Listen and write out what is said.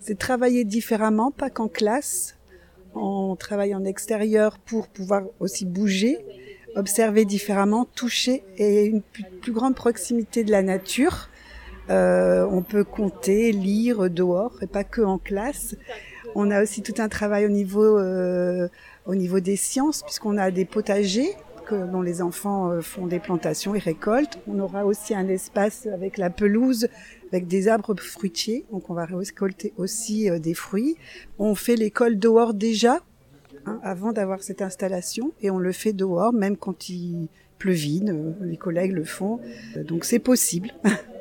c'est travailler différemment, pas qu'en classe. On travaille en extérieur pour pouvoir aussi bouger, observer différemment, toucher et une plus grande proximité de la nature. On peut compter, lire dehors et pas que en classe. On a aussi tout un travail au niveau des sciences puisqu'on a des potagers dont les enfants font des plantations et récoltent. On aura aussi un espace avec la pelouse, avec des arbres fruitiers, donc on va récolter aussi des fruits. On fait l'école dehors déjà, avant d'avoir cette installation, et on le fait dehors, même quand il pleuvine, les collègues le font, donc c'est possible.